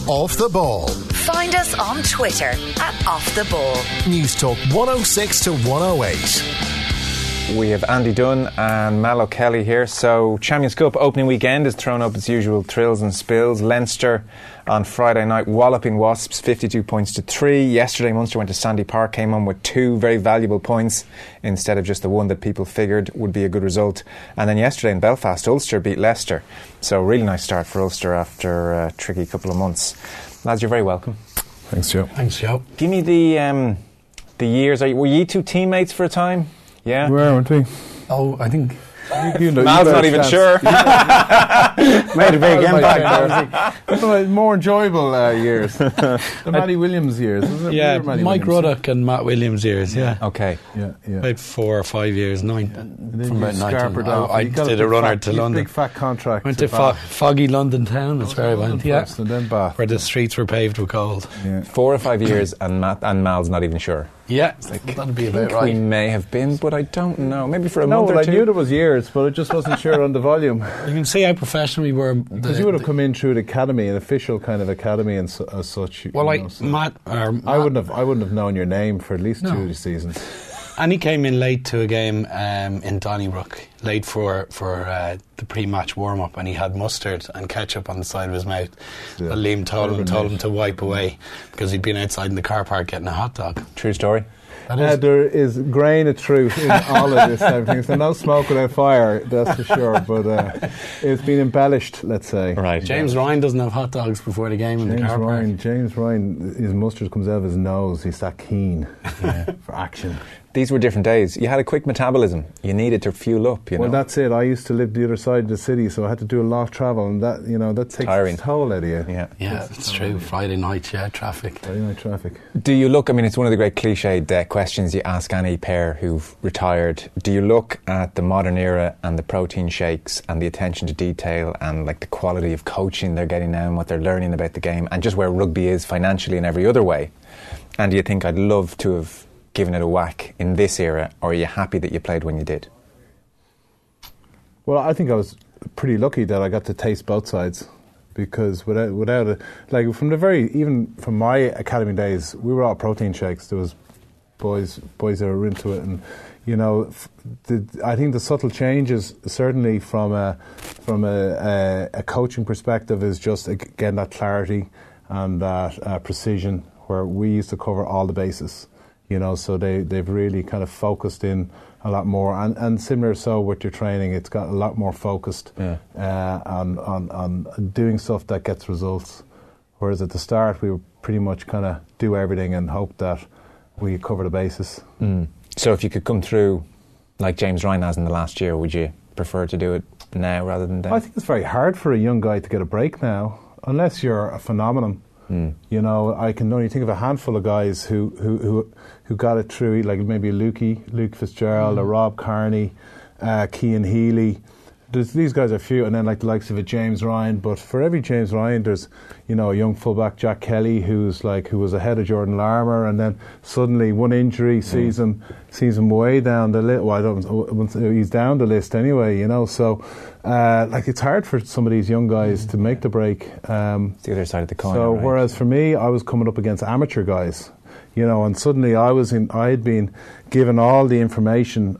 Off the Ball. Find us on Twitter at Off the Ball. News Talk 106 to 108. We have Andy Dunn and Mal O'Kelly here. So Champions Cup opening weekend has thrown up its usual thrills and spills. Leinster on Friday night walloping Wasps 52 points to 3. Yesterday Munster went to Sandy Park, came on with 2 very valuable points instead of just the one that people figured would be a good result. And then yesterday in Belfast, Ulster beat Leicester. So really nice start for Ulster after a tricky couple of months. Lads, you're very welcome. Thanks, Joe. Thanks, Joe. Give me the years. Were you two teammates for a time? Yeah. We were, weren't we? Oh, I think Mal's not even sure. made a big impact there. More enjoyable years. The Matty Williams years, wasn't it? Yeah, Mike Ruddock and Matt Williams years, yeah. Okay. Yeah. About 4 or 5 years, 9. From about 19. I did a runner to London. Big fat contract. Went to foggy London town, that's where I went, and then Bath. where the streets were paved with gold. Yeah. 4 or 5 years and Mal's not even sure. Yeah, that'd be about right. We may have been, but I don't know. Maybe for a month or two. I knew there was years, but I just wasn't sure on the volume. You can see how professional we were. Because you would have come in through the academy, an official kind of academy, and as such. Matt, I wouldn't have known your name for at least 2 seasons. And he came in late to a game in Donnybrook, late for the pre-match warm-up, and he had mustard and ketchup on the side of his mouth. Yeah. But Liam told him to wipe away because he'd been outside in the car park getting a hot dog. True story. There is grain of truth in all of this type of thing. So no smoke without fire, that's for sure. But it's been embellished, let's say. Right. James Ryan doesn't have hot dogs before the game in the car park. James Ryan, his mustard comes out of his nose. He's that keen for action. These were different days. You had a quick metabolism. You needed to fuel up, Well, that's it. I used to live the other side of the city, so I had to do a lot of travel, and that takes a toll out of you. Yeah, it's true. Friday night, traffic. Friday night traffic. Do you look, it's one of the great cliched questions you ask any pair who've retired. Do you look at the modern era and the protein shakes and the attention to detail and like the quality of coaching they're getting now and what they're learning about the game and just where rugby is financially in every other way? And do you think I'd love to have given it a whack in this era, or are you happy that you played when you did? Well, I think I was pretty lucky that I got to taste both sides, because without it, like even from my academy days, we were all protein shakes. There was boys that were into it, and I think the subtle changes certainly from a coaching perspective is just again that clarity and that precision, where we used to cover all the bases. So they've really kind of focused in a lot more, and similar so with your training, it's got a lot more focused on doing stuff that gets results. Whereas at the start, we were pretty much kind of do everything and hope that we cover the bases. So if you could come through like James Ryan has in the last year, would you prefer to do it now rather than then? I think it's very hard for a young guy to get a break now, unless you're a phenomenon. I can only think of a handful of guys who got it through, like maybe Luke Fitzgerald, or Rob Kearney, Cian Healy. These guys are few, and then like the likes of a James Ryan. But for every James Ryan, there's a young fullback, Jack Kelly, who was ahead of Jordan Larmour, and then suddenly one injury sees him way down the list. Well, he's down the list anyway. So it's hard for some of these young guys to make the break. It's the other side of the coin. So right? Whereas for me, I was coming up against amateur guys. And suddenly I had been given all the information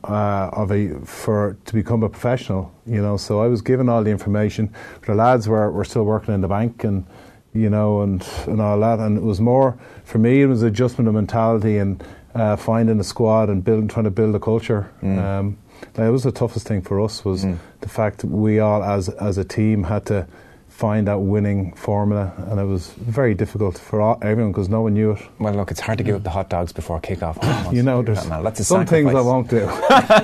to become a professional. So I was given all the information. The lads were still working in the bank and and all that. And it was more for me. It was adjustment of mentality and finding a squad and trying to build a culture. That was the toughest thing for us, was the fact that we all as a team had to find that winning formula, and it was very difficult for everyone because no one knew it. Well, look, it's hard to give up the hot dogs before kick-off. There's some things I won't do.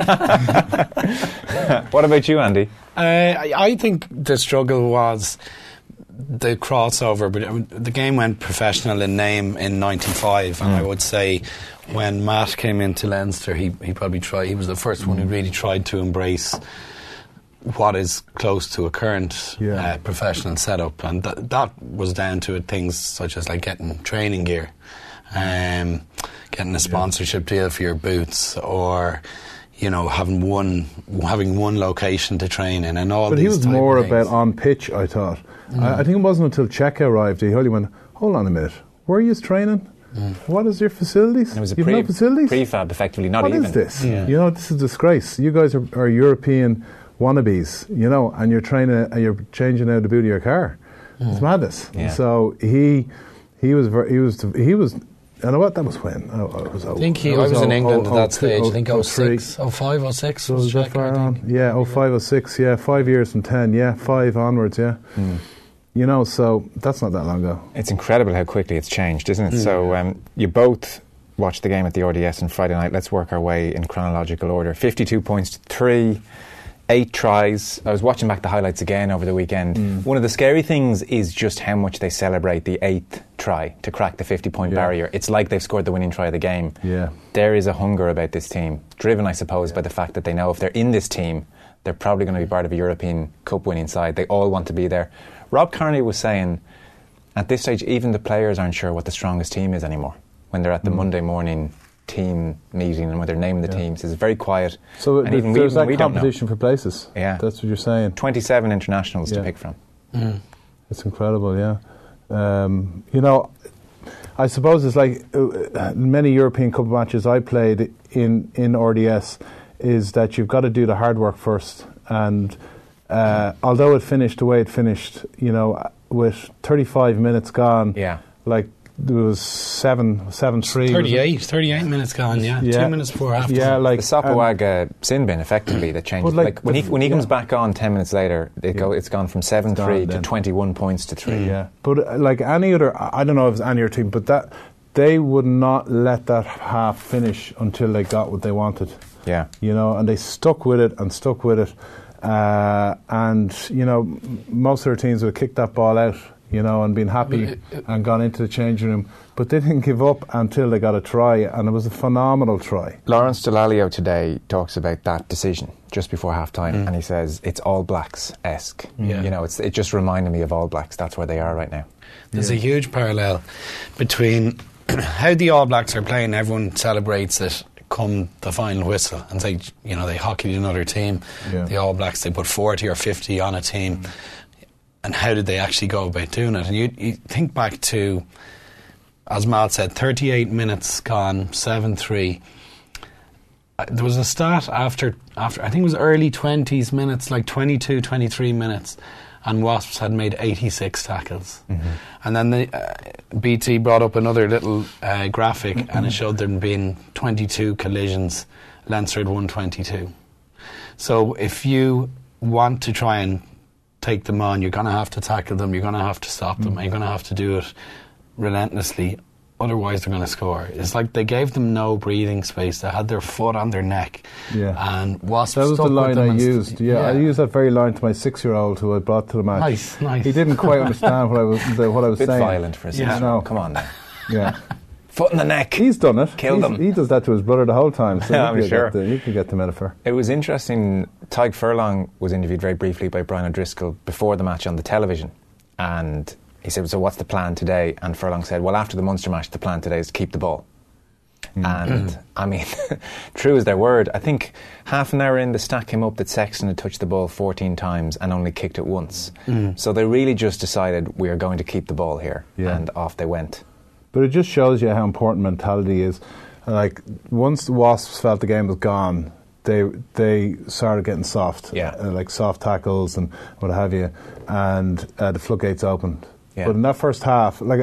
What about you, Andy? I think the struggle was the crossover, but the game went professional in name in 95, and I would say when Matt came into Leinster, he probably tried. He was the first one who really tried to embrace what is close to a current professional setup, and that was down to things such as like getting training gear, getting a sponsorship deal for your boots, or you know, having one location to train in, and all. But these he was type more of things. about on pitch, I thought. I think it wasn't until Czech arrived he only went, hold on a minute, where are you training? What is your facilities? It was a You've no facilities? prefab, effectively, not What even. is this? You know, this is a disgrace. You guys are European wannabes, you know, and you're changing out the boot of your car. It's madness. Yeah. So he was, you know what, that was when? I was in England at that stage. I think 06, 05, 06 So was was that Czech, far I on? think. Yeah, 05, 06, yeah, 5 years from 10, yeah, 5 onwards, yeah. You know, so that's not that long ago. It's incredible how quickly it's changed, isn't it? So you both watched the game at the RDS on Friday night. Let's work our way in chronological order. 52 points to 3, 8 tries. I was watching back the highlights again over the weekend. One of the scary things is just how much they celebrate the 8th try to crack the 50-point barrier. It's like they've scored the winning try of the game. Yeah. There is a hunger about this team, driven, I suppose, by the fact that they know if they're in this team, they're probably going to be part of a European Cup winning side. They all want to be there. Rob Kearney was saying, at this stage, even the players aren't sure what the strongest team is anymore. When they're at the Monday morning team meeting and when they're naming the teams, it's very quiet. So and even there's that we don't know. competition for places. Yeah. That's what you're saying. 27 internationals to pick from. It's incredible, yeah. You know, I suppose it's like many European Cup matches I played in RDS is that you've got to do the hard work first. And although it finished the way it finished, you know, with 35 minutes gone, like there was 7-3. 38 minutes gone, 2 minutes before half time. Yeah, like the Sopoaga sin bin, effectively, that changed. But when he comes back on 10 minutes later, it's gone from 7-3 to 21 points to 3. Yeah, but like any other, I don't know if it's any other team, but that they would not let that half finish until they got what they wanted. Yeah. You know, and they stuck with it. And, you know, most of their teams would have kicked that ball out, you know, and been happy and gone into the changing room. But they didn't give up until they got a try, and it was a phenomenal try. Lawrence Delalio today talks about that decision just before half-time, and he says it's All Blacks-esque. Yeah. You know, it just reminded me of All Blacks. That's where they are right now. There's a huge parallel between how the All Blacks are playing. Everyone celebrates it come the final whistle and say, you know, they hockeyed another team. The All Blacks, they put 40 or 50 on a team. And how did they actually go about doing it? And you think back to, as Mal said, 38 minutes gone, 7-3. There was a stat after I think it was early 20s minutes, like 22, 23 minutes, and Wasps had made 86 tackles. And then the BT brought up another little graphic, and it showed there being 22 collisions. Leinster had 122. So if you want to try and take them on, you're going to have to tackle them, you're going to have to stop them, and you're going to have to do it relentlessly. Otherwise they're going to score. It's like they gave them no breathing space. They had their foot on their neck. And Wasps that was stuck the line with them I and used. I used that very line to my 6-year-old who I brought to the match. Nice. He didn't quite understand what I was Bit saying. violent for a second. No. Come on now. Yeah. Foot in the neck. He's done it. Kill them. He does that to his brother the whole time. So I'm sure. You can get the metaphor. It was interesting. Tyg Furlong was interviewed very briefly by Brian O'Driscoll before the match on the television, and he said, so what's the plan today? And Furlong said, well, after the Munster match, the plan today is to keep the ball. And I mean, true as their word. I think half an hour in, the stat came up that Sexton had touched the ball 14 times and only kicked it once. So they really just decided, we are going to keep the ball here, and off they went. But it just shows you how important mentality is. Like, once the Wasps felt the game was gone, they started getting soft, like soft tackles and what have you, and the floodgates opened. But in that first half, like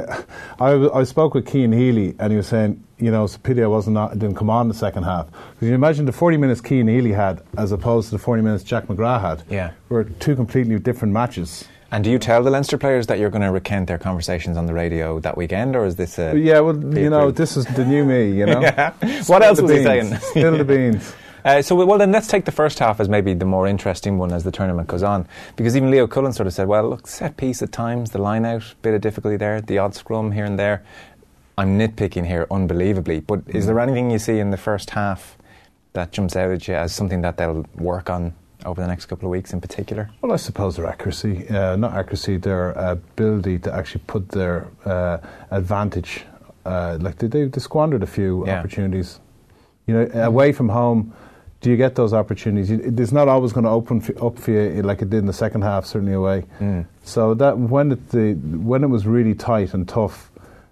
I spoke with Cian Healy, and he was saying, you know, it's a pity didn't come on the second half. Because you imagine the 40 minutes Cian Healy had as opposed to the 40 minutes Jack McGrath had. Were two completely different matches. And do you tell the Leinster players that you're going to recount their conversations on the radio that weekend, or is this a... Yeah, well, you know, this is the new me, you know. What else was he saying? Spill the beans. Well, then let's take the first half as maybe the more interesting one as the tournament goes on. Because even Leo Cullen sort of said, well, look, set piece at times, the line out, bit of difficulty there, the odd scrum here and there. I'm nitpicking here unbelievably, but is there anything you see in the first half that jumps out at you as something that they'll work on over the next couple of weeks in particular? Well, I suppose their accuracy, not accuracy, their ability to actually put their advantage. Like they squandered a few opportunities. You know, away from home, do you get those opportunities? It's not always going to open up for you like it did in the second half, certainly away. So that when it was really tight and tough,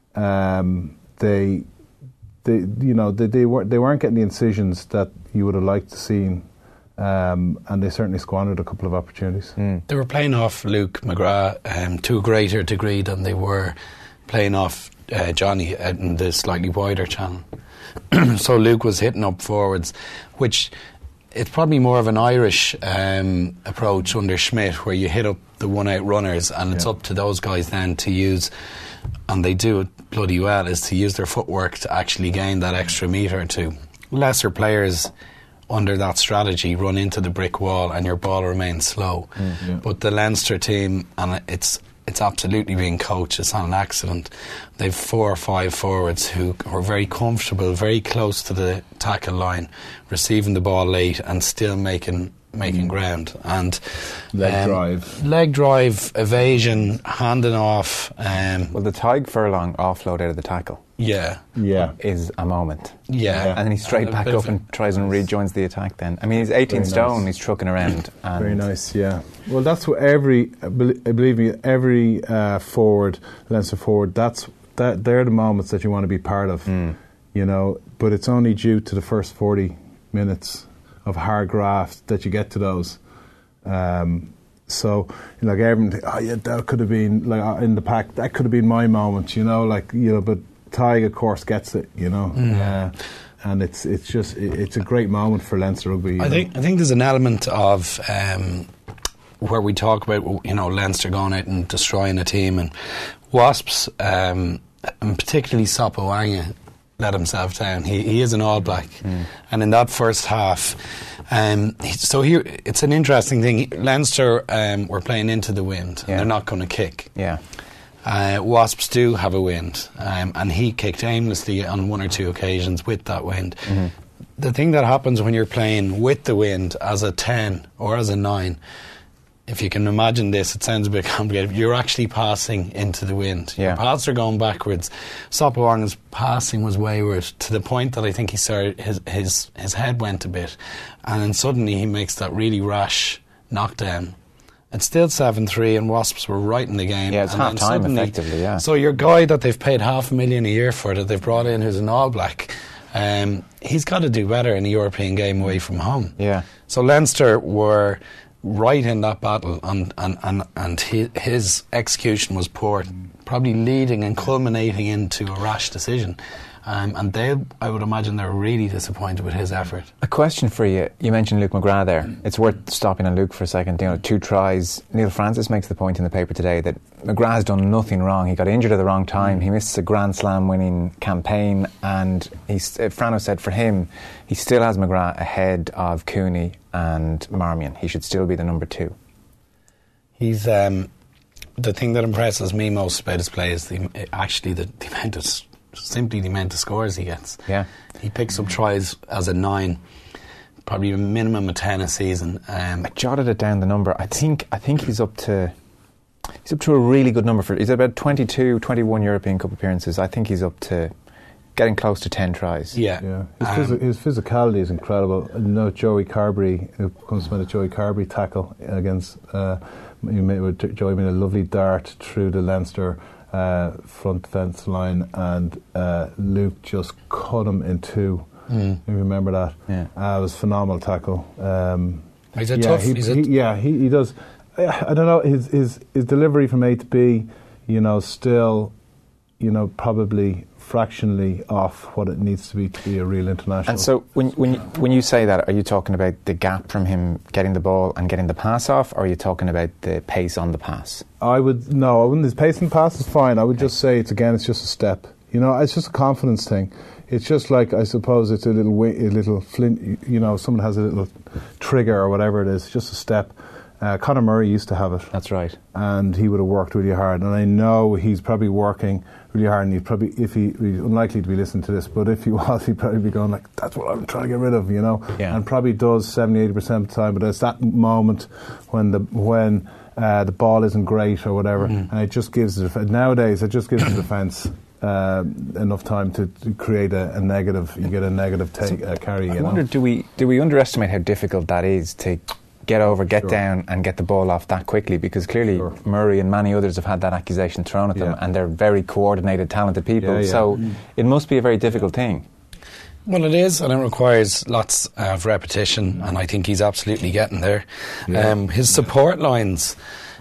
they weren't getting the incisions that you would have liked to see, and they certainly squandered a couple of opportunities. They were playing off Luke McGrath to a greater degree than they were playing off Johnny in the slightly wider channel. So Luke was hitting up forwards, which it's probably more of an Irish approach under Schmidt, where you hit up the one-out runners, and it's up to those guys then to use, and they do it bloody well, is to use their footwork to actually gain that extra metre or two. Lesser players under that strategy run into the brick wall and your ball remains slow. But the Leinster team, and it's absolutely being coached, it's not an accident, they've 4 or 5 forwards who are very comfortable, very close to the tackle line, receiving the ball late and still making ground. And leg drive, evasion, handing off. Well, the Tig Furlong offload out of the tackle is a moment. Yeah. And then he's straight back up and tries and rejoins the attack then. I mean, he's 18 stone, he's trucking around. And very nice, yeah. Well, that's what believe me, every forward, Leinster forward, they're the moments that you want to be part of, you know, but it's only due to the first 40 minutes of hard graft that you get to those. So, like everyone, that could have been like in the pack. That could have been my moment, you know. Like but Tig, of course, gets it, you know. And it's a great moment for Leinster rugby. I think there's an element of where we talk about Leinster going out and destroying a team, and Wasps, and particularly Sopoaga, let himself down. He is an All Black, and in that first half, so here it's an interesting thing. Leinster were playing into the wind, and they're not going to kick. Wasps do have a wind, and he kicked aimlessly on 1 or 2 occasions with that wind. The thing that happens when you're playing with the wind as a 10 or as a 9, if you can imagine this, it sounds a bit complicated. You're actually passing into the wind. Your paths are going backwards. Sopoaga's passing was wayward to the point that I think he started his head went a bit, and then suddenly he makes that really rash knockdown. It's still 7-3, and Wasps were right in the game. Yeah, it's half time effectively. Yeah. So your guy that they've paid $500,000 a year for, that they've brought in, who's an All Black, he's got to do better in a European game away from home. Yeah. So Leinster were right in that battle, and his execution was poor, probably leading and culminating into a rash decision. And I would imagine they're really disappointed with his effort. A question for you. You mentioned Luke McGrath there. It's worth stopping on Luke for a second. 2 tries. Neil Francis makes the point in the paper today that McGrath's done nothing wrong. He got injured at the wrong time. He missed a Grand Slam winning campaign, and Frano said for him, he still has McGrath ahead of Cooney and Marmion. He should still be the number 2. He's the thing that impresses me most about his play is the amount of scores he gets. Yeah, he picks up tries as a 9, probably a minimum of 10 a season. I jotted it down, the number. I think he's up to a really good number he's about 22, 21 European Cup appearances. I think he's up to getting close to 10 tries. Yeah. His physicality is incredible. Joey Carberry, who comes from the Joey Carberry tackle against Joey made a lovely dart through the Leinster front fence line, and Luke just cut him in 2. You remember that? Yeah. It was a phenomenal tackle. He's a tough. He does. I don't know, his delivery from A to B, still, probably fractionally off what it needs to be a real international. And so when you say that, are you talking about the gap from him getting the ball and getting the pass off, or are you talking about the pace on the pass? I wouldn't. His pace on the pass is fine. I would just say it's just a step. It's just a confidence thing. It's just like, I suppose it's a little flint. Someone has a little trigger or whatever it is. Just a step. Conor Murray used to have it. That's right. And he would have worked really hard. And I know he's probably working really hard, and he's unlikely to be listening to this, but if he was, he'd probably be going like, that's what I'm trying to get rid of, Yeah. And probably does 70-80% of the time, but it's that moment when the ball isn't great or whatever, and it just gives nowadays it just gives the defence enough time to create a negative. You get a negative carry. I wonder, do we underestimate how difficult that is to get over, get down, and get the ball off that quickly? Because clearly Murray and many others have had that accusation thrown at them, and they're very coordinated, talented people. So it must be a very difficult thing. Well, it is, and it requires lots of repetition, and I think he's absolutely getting there. His support lines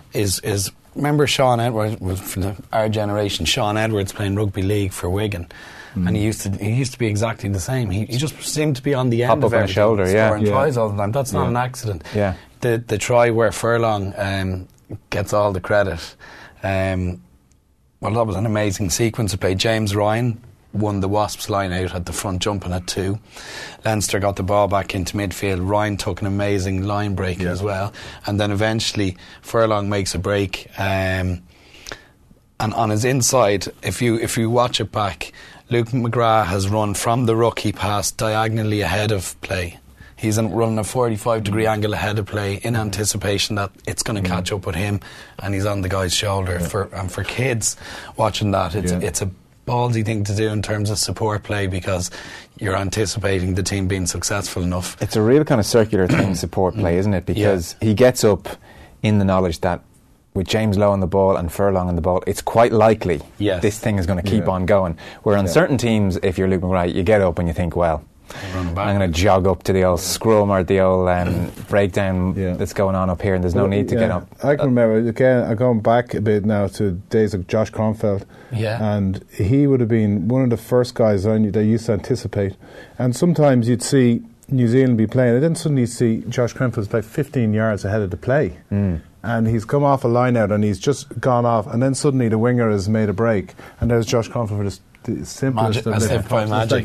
is remember Sean Edwards, from our generation, Sean Edwards playing rugby league for Wigan, and he used to be exactly the same. He just seemed to be on the end of everything, shoulder, scoring tries all the time. That's not an accident. Yeah. The try where Furlong gets all the credit, well, that was an amazing sequence of play. James Ryan won the Wasps line out at the front, jumping at 2. Leinster got the ball back into midfield. Ryan took an amazing line break as well, and then eventually Furlong makes a break, and on his inside, if you watch it back, Luke McGrath has run from the ruck he passed diagonally ahead of play. He's running a 45-degree angle ahead of play in anticipation that it's going to catch up with him, and he's on the guy's shoulder. For kids watching that, it's a ballsy thing to do in terms of support play, because you're anticipating the team being successful enough. It's a real kind of circular thing, support play, isn't it? Because he gets up in the knowledge that with James Lowe on the ball and Furlong on the ball, it's quite likely this thing is going to keep on going. Where on certain teams, if you're Luke McGrath, you get up and you think, well, I'm going to jog up to the old scrum or the old breakdown that's going on up here, and there's no need to get up. I can remember, again, I'm going back a bit now to days of Josh Kronfeld, and he would have been one of the first guys that used to anticipate. And sometimes you'd see New Zealand be playing, and then suddenly you see Josh Kronfeld play 15 yards ahead of the play. And he's come off a line out and he's just gone off, and then suddenly the winger has made a break, and there's Josh Kronfeld for the simplest as if by magic.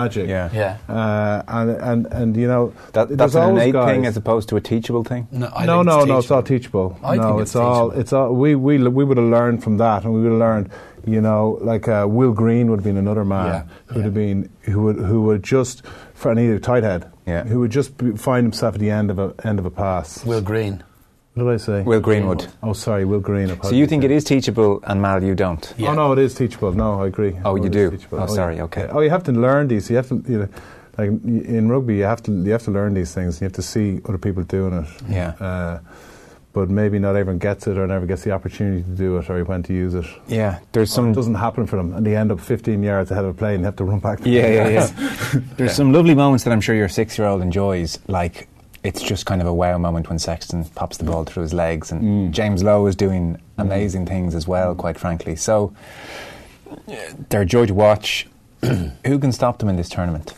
And you know, that's an innate thing as opposed to a teachable thing. No, it's all teachable. It's all. We would have learned from that, and we would have learned. You know, like Will Green would have been another man who would just for an either tight head, who would just find himself at the end of a pass. Will Green. What did I say? Will Greenwood. Oh, sorry, Will Green. So you think it is teachable, and Mal, you don't? Oh no, it is teachable. No, I agree. Oh, you do? Teachable. Oh, sorry. Okay. Oh, you have to learn these. You have to, you know, like in rugby, you have to learn these things. You have to see other people doing it. Yeah. But maybe not everyone gets it, or never gets the opportunity to do it, or when to use it. Yeah, there's some. It doesn't happen for them, and they end up 15 yards ahead of a play and have to run back. There's some lovely moments that I'm sure your 6-year-old enjoys, like. It's just kind of a wow moment when Sexton pops the ball through his legs, and James Lowe is doing amazing things as well, quite frankly. So they're a joy to watch. Who can stop them in this tournament?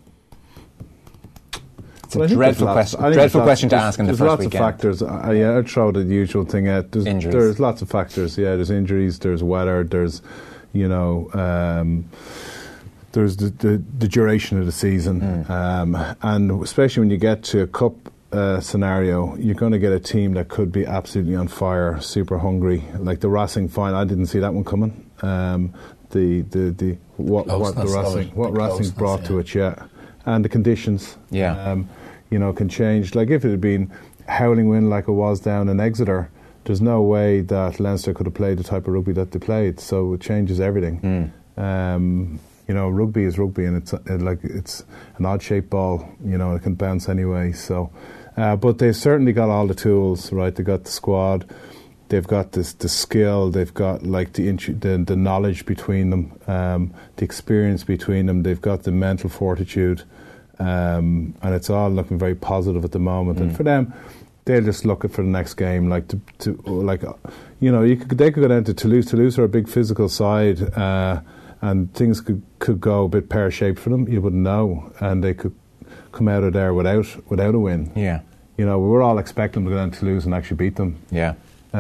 It's a dreadful question to ask in the first weekend. There's lots of factors. I'd throw the usual thing out. There's lots of factors. Yeah, there's injuries, there's weather, there's, you know... There's the duration of the season, and especially when you get to a cup scenario, you're going to get a team that could be absolutely on fire, super hungry, like the Racing final. I didn't see that one coming. What Racing brought to it, and the conditions, you know, can change. Like if it had been howling wind like it was down in Exeter, there's no way that Leinster could have played the type of rugby that they played. So it changes everything. You know, rugby is rugby, and it's an odd-shaped ball. You know, it can bounce anyway. So, but they've certainly got all the tools, right? They've got the squad, they've got the skill, they've got like the knowledge between them, the experience between them. They've got the mental fortitude, and it's all looking very positive at the moment. And for them, they'll just look for the next game, like you know, they could go down to Toulouse. Toulouse are a big physical side. And things could go a bit pear-shaped for them. You wouldn't know, and they could come out of there without a win. Yeah, you know, we were all expecting them to go down to Toulouse and actually beat them. Yeah,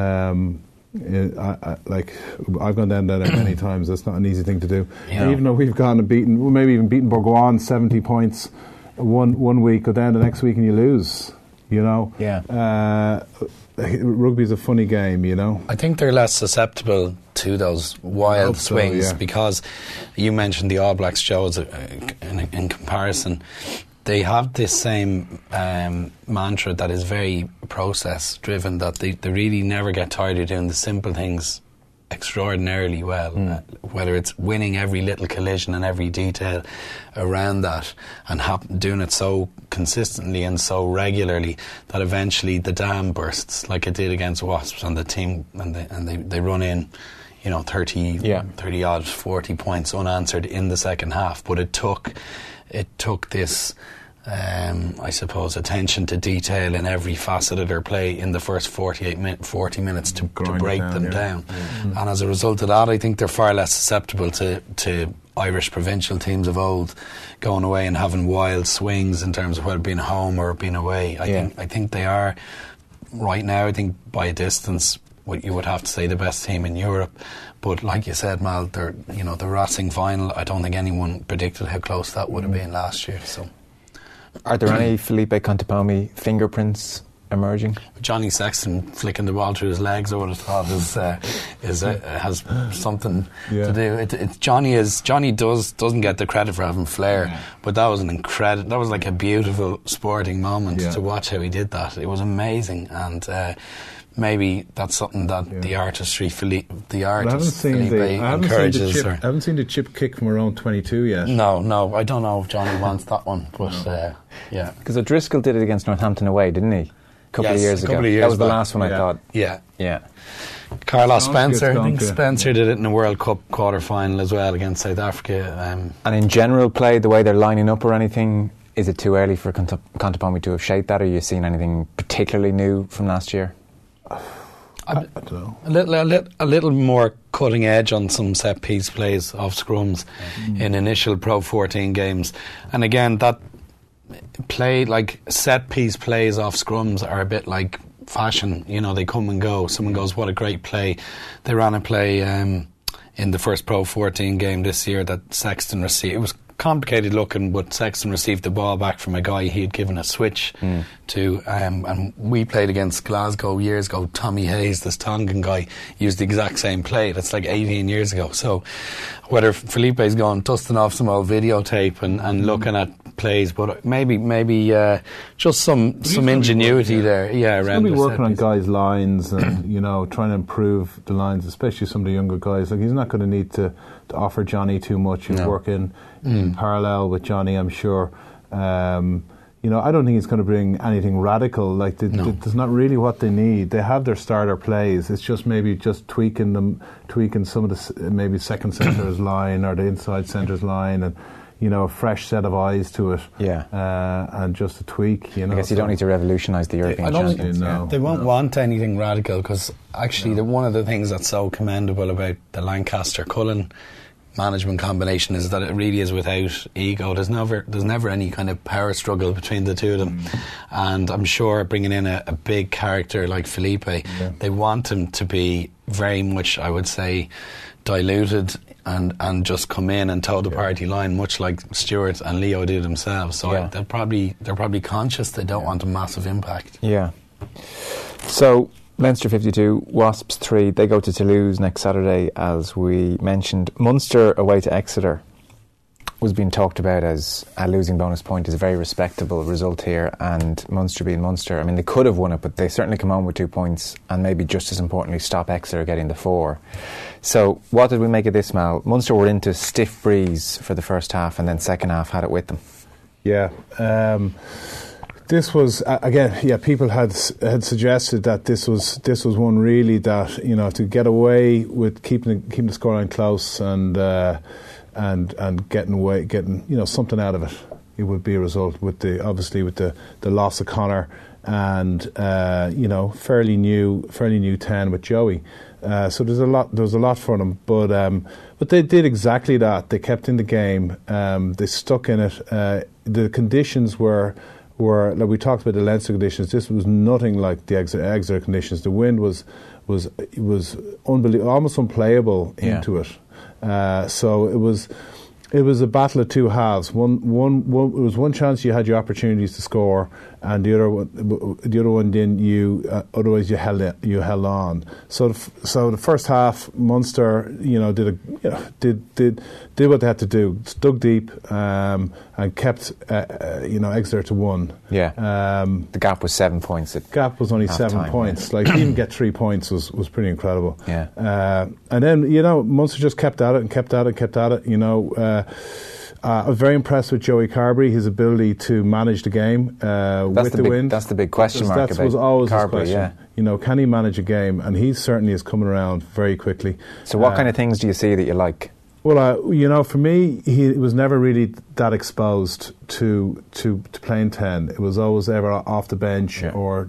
like I've gone down there many times. That's not an easy thing to do. Yeah. Even though we've gone and beaten, maybe even beaten Bourgogne 70 points one week, go down the next week and you lose. You know. Yeah. Rugby's a funny game, you know. I think they're less susceptible to those wild swings because you mentioned the All Blacks shows in comparison. They have this same mantra that is very process driven, that they really never get tired of doing the simple things extraordinarily well, whether it's winning every little collision and every detail around that, and doing it so consistently and so regularly that eventually the dam bursts, like it did against Wasps, and the team and they run in, 30 odd 40 points unanswered in the second half. But it took this I suppose attention to detail in every facet of their play in the first 40 minutes to break them down. And as a result of that, I think they're far less susceptible to Irish provincial teams of old going away and having wild swings in terms of whether being home or being away. I think they are right now, I think by a distance, what you would have to say the best team in Europe. But like you said, Mal, the Racing final, I don't think anyone predicted how close that would have been last year. So, are there any Felipe Contepomi fingerprints emerging? Johnny Sexton flicking the ball through his legs, I would have thought has something to do. Johnny doesn't get the credit for having flair, but that was that was like a beautiful sporting moment to watch how he did that. It was amazing, and maybe that's something that the artistry Felipe encourages. I haven't seen the chip kick from around 22 yet. No, I don't know if Johnny wants that one, but because O'Driscoll did it against Northampton away, didn't he? A couple of years ago. That was the last one, I thought. Yeah. Carlos Spencer. I think Spencer did it in the World Cup quarter-final as well against South Africa. And in general play, the way they're lining up or anything, is it too early for Contepomi to have shaped that, or are you seeing anything particularly new from last year? I don't know. A little more cutting edge on some set piece plays off scrums in initial Pro 14 games, and again that play, like set piece plays off scrums, are a bit like fashion. They come and go. Someone goes, "What a great play!" They ran a play in the first Pro 14 game this year that Sexton received. It was complicated looking, but Sexton received the ball back from a guy he had given a switch to, and we played against Glasgow years ago. Tommy Hayes, this Tongan guy, used the exact same play. That's like 18 years ago. So whether Felipe's gone dusting off some old videotape and looking at plays, but maybe just some ingenuity there. Yeah, he's going to be working on guys' lines and trying to improve the lines, especially some of the younger guys. Like, he's not going to need to offer Johnny too much. He'll work in parallel with Johnny, I'm sure. I don't think he's going to bring anything radical. Like, there's not really what they need. They have their starter plays. It's just maybe just tweaking some of the maybe second centre's line or the inside centre's line, and a fresh set of eyes to it. And just a tweak. I guess you don't need to revolutionise the European champions. They won't want anything radical, because actually one of the things that's so commendable about the Lancaster-Cullen management combination is that it really is without ego. There's never any kind of power struggle between the two of them, and I'm sure bringing in a big character like Felipe, they want him to be very much, I would say, diluted and just come in and toe the party line, much like Stuart and Leo do themselves. So they're probably conscious they don't want a massive impact. So Leinster 52, Wasps 3. They go to Toulouse next Saturday, as we mentioned. Munster away to Exeter was being talked about as a losing bonus point is a very respectable result here, and Munster being Munster, I mean, they could have won it, but they certainly come home with 2 points, and maybe just as importantly stop Exeter getting the 4. So what did we make of this, Mal? Munster were into stiff breeze for the first half, and then second half had it with them. This was again. People had suggested that this was one really that to get away with keeping the scoreline close and getting something out of it. It would be a result with the loss of Connor and fairly new 10 with Joey. So there was a lot for them, but they did exactly that. They kept in the game. They stuck in it. The conditions were like we talked about the Leinster conditions. This was nothing like the Exeter conditions. The wind was unbelievable, almost unplayable into it. So it was a battle of two halves. It was one chance you had your opportunities to score, and the other one didn't. Otherwise you held on. So the first half, Munster, did what they had to do, dug deep, and kept Exeter to 1. Yeah. The gap was 7 points. Gap was only 7 time, points. Like even get 3 points was pretty incredible. Yeah. And then Munster just kept at it and kept at it. I'm very impressed with Joey Carbery, his ability to manage the game with the wind. That's the big question mark about was always Carbery, his question. yeah. Can he manage a game? And he certainly is coming around very quickly. So what kind of things do you see that you like? Well, for me, he was never really that exposed to playing 10. It was always ever off the bench or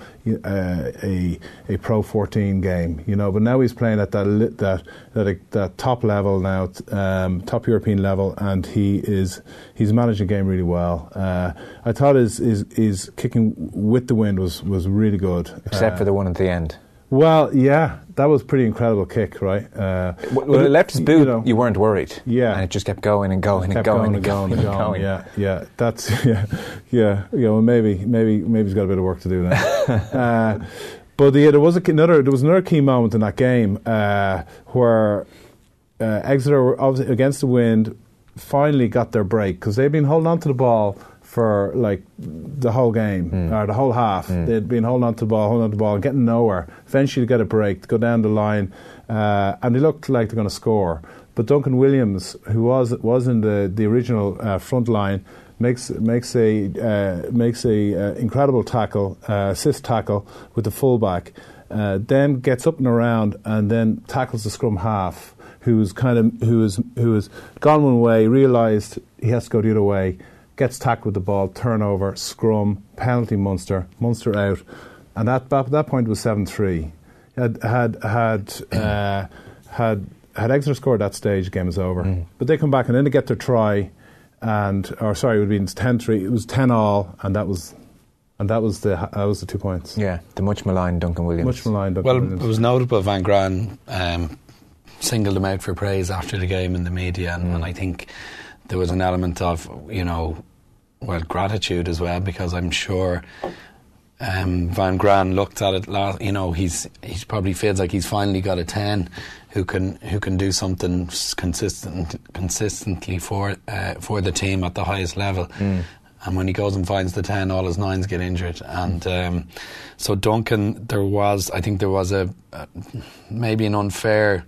a Pro 14 game. But now he's playing at that top level now, top European level, and he's managed the game really well. I thought his kicking with the wind was really good, except for the one at the end. Well, yeah, that was a pretty incredible kick, right? When it left his boot, you weren't worried. Yeah. And it just kept going and going and going and going and going. Yeah. That's, yeah. Maybe he's got a bit of work to do now. But there was another key moment in that game where Exeter were obviously against the wind, finally got their break, because they'd been holding on to the ball for like the whole game or the whole half. They'd been holding on to the ball, and getting nowhere. Eventually, to get a break, to go down the line, and they looked like they're going to score. But Duncan Williams, who was in the original front line, makes a incredible tackle, assist tackle with the fullback. Then gets up and around, and then tackles the scrum half, who was gone one way, realised he has to go the other way. Gets tackled with the ball, turnover, scrum, penalty, Munster out, and at that point it was 7-3. Had Exeter scored that stage, the game was over. But they come back and then they get their try, it would have been 10-3. It was 10-all, and that was the 2 points. Yeah, the much maligned Duncan Williams. It was notable. Van Gran singled him out for praise after the game in the media, and I think there was an element of gratitude as well, because I'm sure Van Gran looked at it. He probably feels like he's finally got a 10 who can do something consistently for the team at the highest level. And when he goes and finds the 10, all his 9s get injured. And so Duncan, there was a maybe an unfair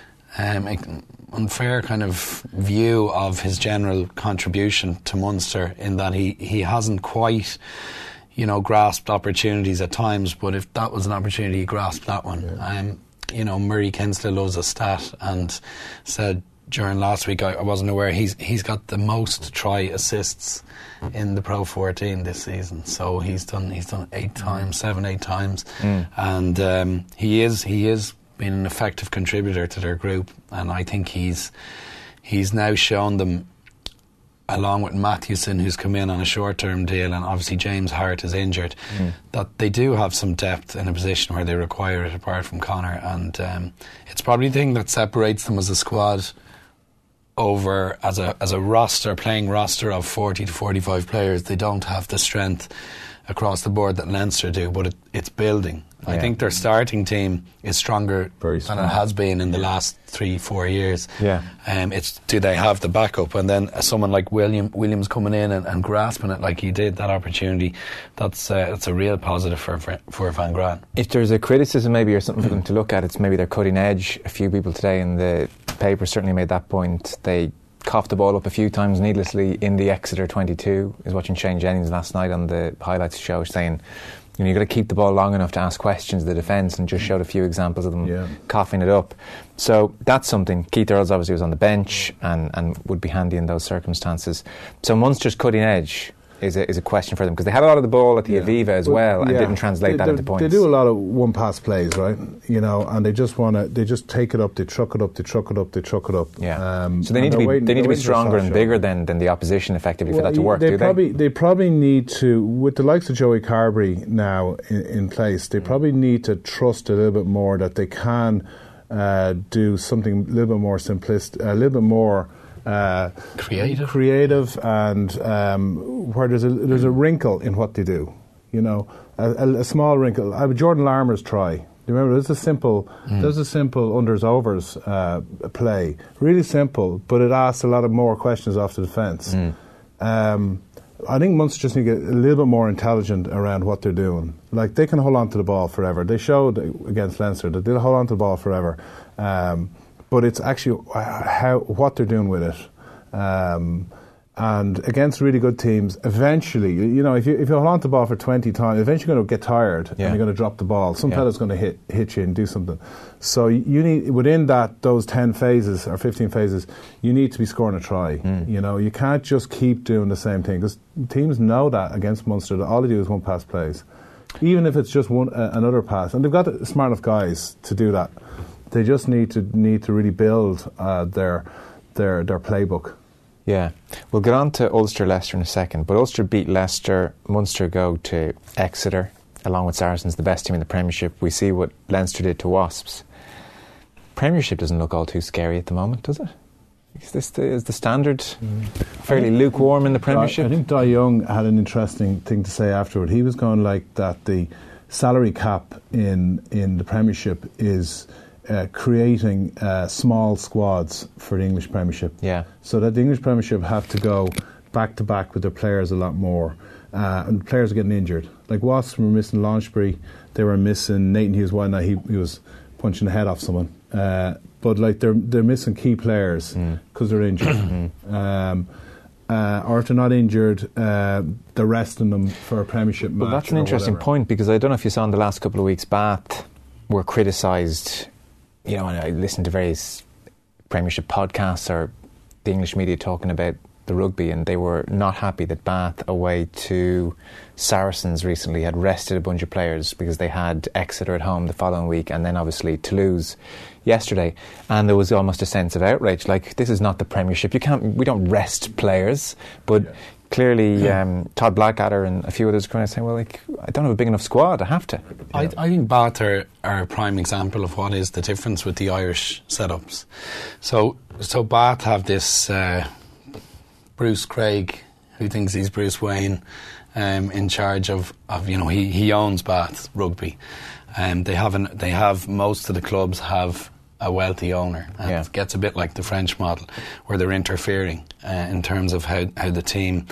kind of view of his general contribution to Munster, in that he hasn't quite grasped opportunities at times, but if that was an opportunity, he grasped that one. Murray Kinsler loves a stat and said during last week, I wasn't aware, he's got the most try assists in the Pro 14 this season. So he's done 8 times, 7-8 times, and he is been an effective contributor to their group, and I think he's now shown them, along with Mathewson, who's come in on a short-term deal, and obviously James Hart is injured, that they do have some depth in a position where they require it, apart from Connor, and it's probably the thing that separates them as a squad over as a roster, playing roster of 40 to 45 players. They don't have the strength across the board that Leinster do, but it's building. I think their starting team is stronger than it has been in the last 3-4 years. It's do they have the backup, and then someone like Williams coming in and grasping it like he did, that opportunity, that's a real positive for Van Gran. If there's a criticism maybe or something for them to look at, it's maybe their cutting edge. A few people today in the paper certainly made that point. They coughed the ball up a few times needlessly in the Exeter 22. I was watching Shane Jennings last night on the highlights show saying, you've got to keep the ball long enough to ask questions of the defence, and just showed a few examples of them coughing it up. So that's something. Keith Earls obviously was on the bench and would be handy in those circumstances. So Munster's cutting edge is a question for them, because they had a lot of the ball at the Aviva as well, and didn't translate that into points. They do a lot of one pass plays, right? And they just take it up, they truck it up. Yeah. So they need to be stronger and bigger than the opposition effectively for that to work. They probably need to, with the likes of Joey Carbery now in place, they probably need to trust a little bit more that they can do something a little bit more simplistic, a little bit more creative, and where there's a wrinkle in what they do. You know, a small wrinkle. Jordan Larmer's try. You remember, there's a simple unders overs play, really simple, but it asks a lot of more questions off the defence. I think Munster just need to get a little bit more intelligent around what they're doing. Like, they can hold on to the ball forever. They showed against Leinster that they'll hold on to the ball forever, but it's actually what they're doing with it. And against really good teams, eventually, you know, if you hold on to the ball for 20 times, eventually you're going to get tired and you're going to drop the ball. Some fella's going to hit you and do something. So you need, within those 10 phases or 15 phases, you need to be scoring a try. You know, you can't just keep doing the same thing, because teams know that against Munster, that all they do is one pass plays, even if it's just another pass. And they've got smart enough guys to do that. They just need to really build their playbook. Yeah, we'll get on to Ulster-Leicester in a second, but Ulster beat Leicester, Munster go to Exeter, along with Saracens, the best team in the Premiership. We see what Leinster did to Wasps. Premiership doesn't look all too scary at the moment, does it? Is the standard fairly lukewarm in the Premiership? I think Dai Young had an interesting thing to say afterward. He was going like that the salary cap in the Premiership is creating small squads for the English Premiership. Yeah. So that the English Premiership have to go back to back with their players a lot more. And players are getting injured. Like Wasps were missing Launchbury, they were missing Nathan Hughes. Why not? He was punching the head off someone. But like they're missing key players because they're injured. Or if they're not injured, they're resting them for a Premiership match. Well, that's an interesting point, because I don't know if you saw in the last couple of weeks, Bath were criticised. You know, and I listened to various Premiership podcasts or the English media talking about the rugby, and they were not happy that Bath, away to Saracens recently, had rested a bunch of players because they had Exeter at home the following week, and then obviously Toulouse yesterday, and there was almost a sense of outrage, like, this is not the Premiership, we don't rest players. But clearly Todd Blackadder and a few others are kind of saying, well, like, I don't have a big enough squad, I have to. I think Bath are a prime example of what is the difference with the Irish setups. So Bath have this Bruce Craig, who thinks he's Bruce Wayne, in charge of you know, he owns Bath rugby. They have most of the clubs have a wealthy owner. And it gets a bit like the French model, where they're interfering in terms of how the team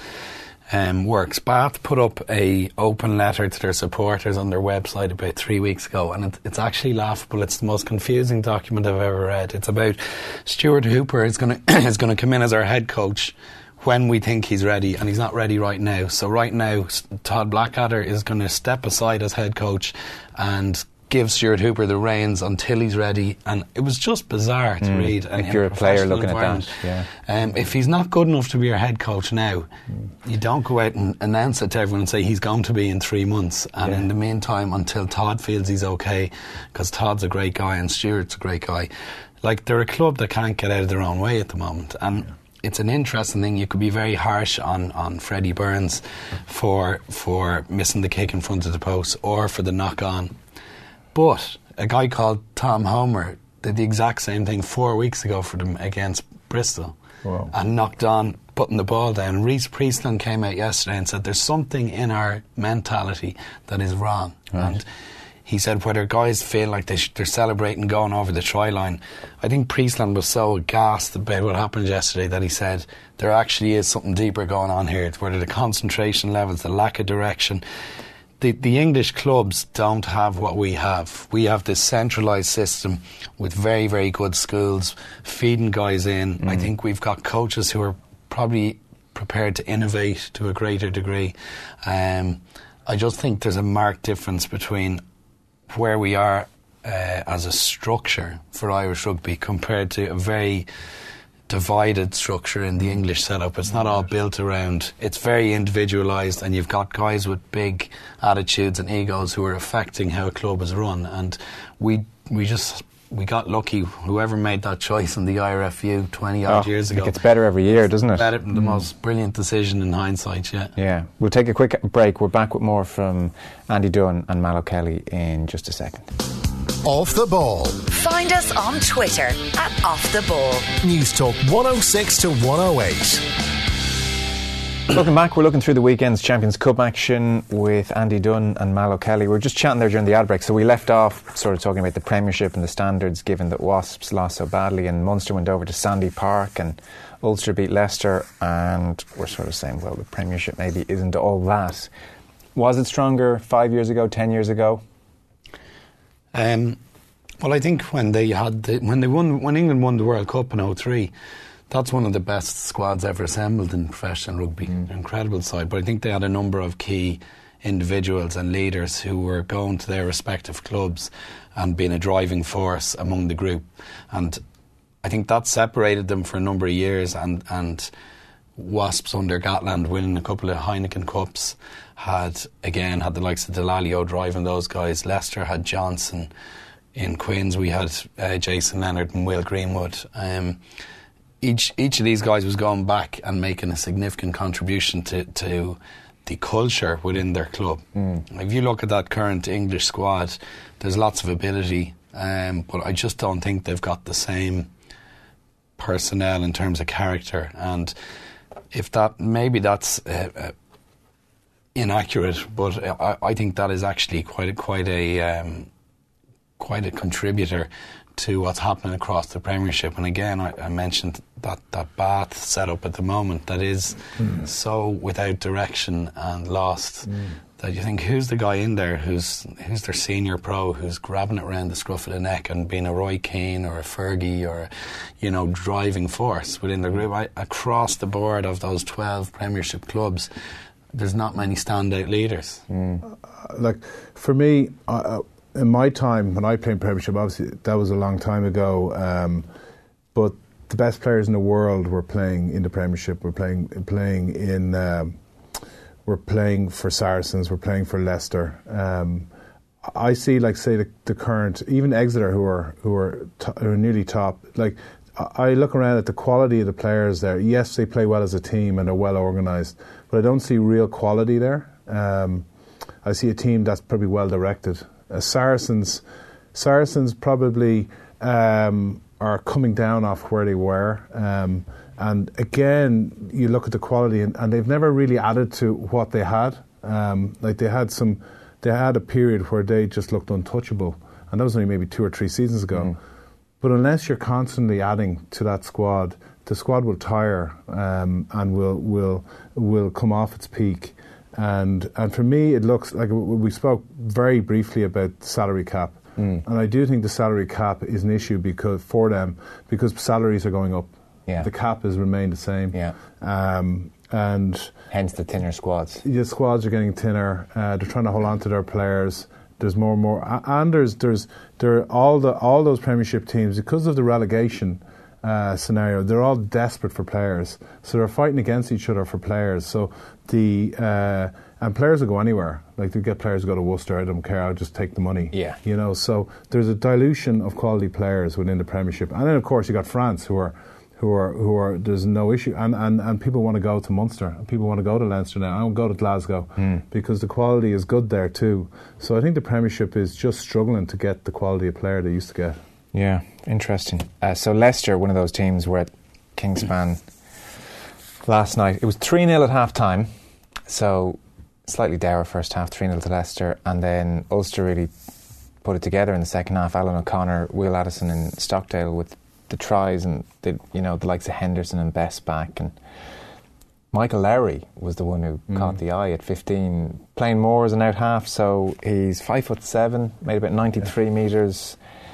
works. Bath put up a open letter to their supporters on their website about 3 weeks ago, and it's actually laughable. It's the most confusing document I've ever read. It's about Stuart Hooper is going to come in as our head coach when we think he's ready, and he's not ready right now. So right now, Todd Blackadder is going to step aside as head coach and give Stuart Hooper the reins until he's ready. And it was just bizarre to read. If you're a player looking at that, if he's not good enough to be your head coach now, you don't go out and announce it to everyone and say he's going to be in 3 months. And in the meantime, until Todd feels he's okay, because Todd's a great guy and Stuart's a great guy, like, they're a club that can't get out of their own way at the moment. And it's an interesting thing. You could be very harsh on Freddie Burns for missing the kick in front of the post, or for the knock on. But a guy called Tom Homer did the exact same thing 4 weeks ago for them against Bristol. Wow. And knocked on, putting the ball down. Reece Priestland came out yesterday and said there's something in our mentality that is wrong. Right. And he said whether guys feel like they're celebrating going over the try line. I think Priestland was so aghast about what happened yesterday that he said there actually is something deeper going on here, whether the concentration levels, the lack of direction. The English clubs don't have what we have. We have this centralised system with very, very good schools feeding guys in. I think we've got coaches who are probably prepared to innovate to a greater degree. I just think there's a marked difference between where we are as a structure for Irish rugby compared to a very divided structure in the English setup. It's not all built around, it's very individualised, and you've got guys with big attitudes and egos who are affecting how a club is run. And we got lucky, whoever made that choice in the IRFU 20 odd years ago. It gets better every year, doesn't it? Better, the most brilliant decision in hindsight, Yeah. We'll take a quick break. We're back with more from Andy Dunn and Mal O'Kelly in just a second. Off the Ball. Find us on Twitter at Off the Ball. News Talk 106 to 108. Welcome back. We're looking through the weekend's Champions Cup action with Andy Dunn and Mal O'Kelly. We were just chatting there during the ad break, so we left off sort of talking about the Premiership and the standards, given that Wasps lost so badly and Munster went over to Sandy Park and Ulster beat Leicester, and we're sort of saying, well, the Premiership maybe isn't all that. Was it stronger 5 years ago, 10 years ago? Well, I think when England won the World Cup in 2003, that's one of the best squads ever assembled in professional rugby. Incredible side. But I think they had a number of key individuals and leaders who were going to their respective clubs and being a driving force among the group. And I think that separated them for a number of years. And Wasps under Gatland winning a couple of Heineken Cups had the likes of Delalio driving those guys. Leicester had Johnson. In Quins we had Jason Leonard and Will Greenwood. Each of these guys was going back and making a significant contribution to the culture within their club. If you look at that current English squad, there's lots of ability, but I just don't think they've got the same personnel in terms of character. And if that, maybe that's inaccurate, but I think that is actually quite a contributor to what's happening across the Premiership. And again, I mentioned that Bath setup at the moment that is so without direction and lost that you think, who's the guy in there who's their senior pro who's grabbing it around the scruff of the neck and being a Roy Keane or a Fergie or driving force within the group. Across the board of those 12 Premiership clubs, there's not many standout leaders. Like for me, in my time, when I played Premiership, obviously that was a long time ago, but the best players in the world were playing in the Premiership. We're playing for Saracens, we're playing for Leicester. I see, like, say, the current, even Exeter, who are nearly top. Like, I look around at the quality of the players there. Yes, they play well as a team and they're well organised, but I don't see real quality there. I see a team that's probably well directed. Saracens probably are coming down off where they were, and again you look at the quality and they've never really added to what they had. Like they had a period where they just looked untouchable, and that was only maybe 2 or 3 seasons ago. But unless you're constantly adding to that squad, the squad will tire and will come off its peak. And for me, it looks like we spoke very briefly about the salary cap, and I do think the salary cap is an issue because salaries are going up. Yeah. The cap has remained the same. Yeah. And hence the thinner squads. The squads are getting thinner. They're trying to hold on to their players. There's more and more, and there are all those Premiership teams, because of the relegation scenario, they're all desperate for players, so they're fighting against each other for players. So and players will go anywhere. Like, they get players who go to Worcester. I don't care. I'll just take the money. Yeah. So there's a dilution of quality players within the Premiership, and then of course you got France, who are there's no issue, and people want to go to Munster, and people want to go to Leinster now. I don't go to Glasgow because the quality is good there too. So I think the Premiership is just struggling to get the quality of player they used to get. Yeah, interesting. So Leicester, one of those teams, were at Kingspan last night. It was 3-0 at half time, so slightly dour first half, 3-0 to Leicester, and then Ulster really put it together in the second half. Alan O'Connor, Will Addison and Stockdale with the tries, and the likes of Henderson and Best back, and Michael Lowry was the one who caught the eye at 15, playing more as an out half. So he's 5'7", made about 93 metres,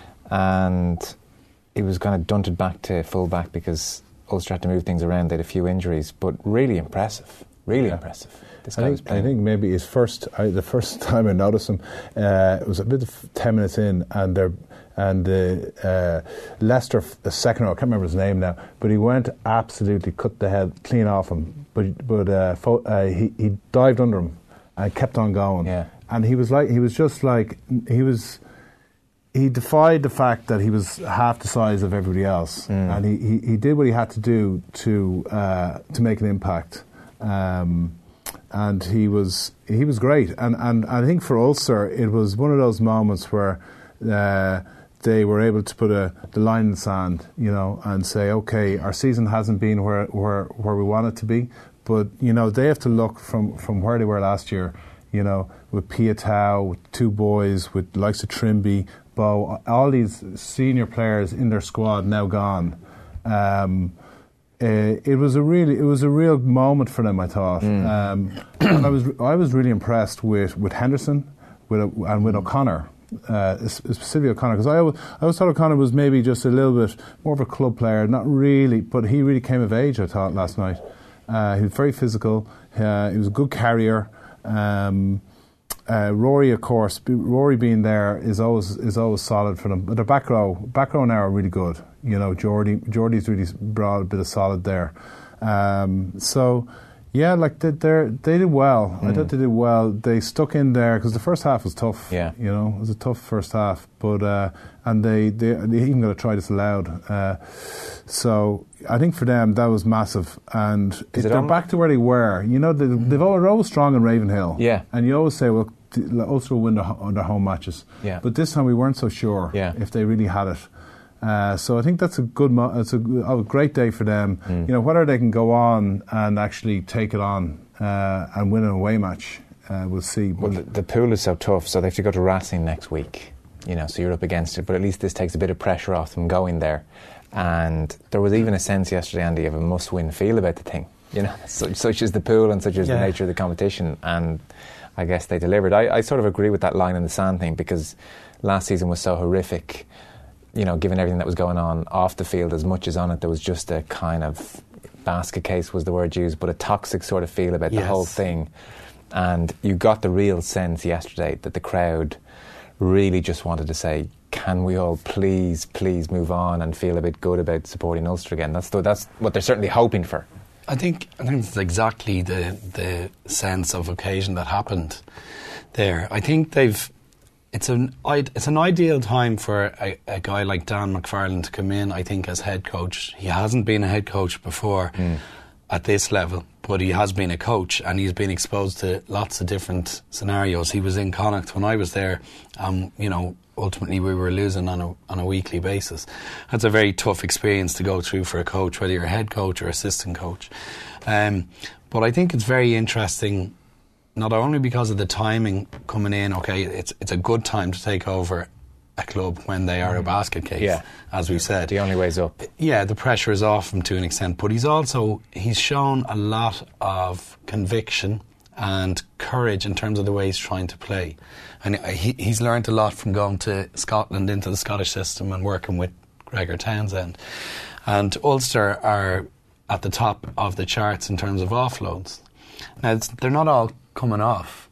and he was kind of dunted back to full back because Ulster had to move things around. They had a few injuries, but really impressive. Really impressive. This guy was playing. I think maybe the first time I noticed him, it was a bit of 10 minutes in, and Leicester, the second row, I can't remember his name now, but he went absolutely cut the head clean off him. But he dived under him and kept on going. Yeah. And he defied the fact that he was half the size of everybody else, and he did what he had to do to make an impact. And he was great, and I think for Ulster it was one of those moments where they were able to put the line in the sand, you know, and say, okay, our season hasn't been where we want it to be, but, you know, they have to look from where they were last year, you know, with Piatau, with two boys, with the likes of Trimby, Bow, all these senior players in their squad now gone. It was a real moment for them, I thought. And I was really impressed with Henderson and with O'Connor. Specifically O'Connor, because I always thought O'Connor was maybe just a little bit more of a club player, not really, but he really came of age, I thought, last night. He was very physical, he was a good carrier. Rory, of course, Rory being there is always solid for them. But their back row now are really good. You know, Geordie's really brought a bit of solid there. So, yeah, like they did well. I thought they did well. They stuck in there because the first half was tough. Yeah, you know, it was a tough first half. But and they even got to try disallowed. So I think for them that was massive. And they're back to where they were. You know, they're always strong in Ravenhill. Yeah, and you always say, well, Ulster will win their home matches. Yeah, but this time we weren't so sure if they really had it. So I think that's a great day for them. You know, whether they can go on and actually take it on and win an away match, we'll see. Well, the pool is so tough, so they have to go to Racing next week. You know, so you're up against it. But at least this takes a bit of pressure off them going there. And there was even a sense yesterday, Andy, of a must-win feel about the thing. You know, such is the pool and such is the nature of the competition. And I guess they delivered. I sort of agree with that line in the sand thing, because last season was so horrific. You know, given everything that was going on off the field, as much as on it, there was just a kind of basket case was the word used, but a toxic sort of feel about the whole thing. And you got the real sense yesterday that the crowd really just wanted to say, can we all please move on and feel a bit good about supporting Ulster again? That's what they're certainly hoping for. I think it's exactly the sense of occasion that happened there. I think it's an ideal time for a guy like Dan McFarlane to come in, I think, as head coach. He hasn't been a head coach before at this level, but he has been a coach and he's been exposed to lots of different scenarios. He was in Connacht when I was there. You know, ultimately we were losing on a weekly basis. That's a very tough experience to go through for a coach, whether you're a head coach or assistant coach. But I think it's very interesting, not only because of the timing coming in. Okay, it's a good time to take over a club when they are a basket case, as we said. The only way's up. Yeah, the pressure is off him to an extent, but he's shown a lot of conviction and courage in terms of the way he's trying to play. And he's learned a lot from going to Scotland, into the Scottish system, and working with Gregor Townsend. And Ulster are at the top of the charts in terms of offloads. Now, they're not all coming off,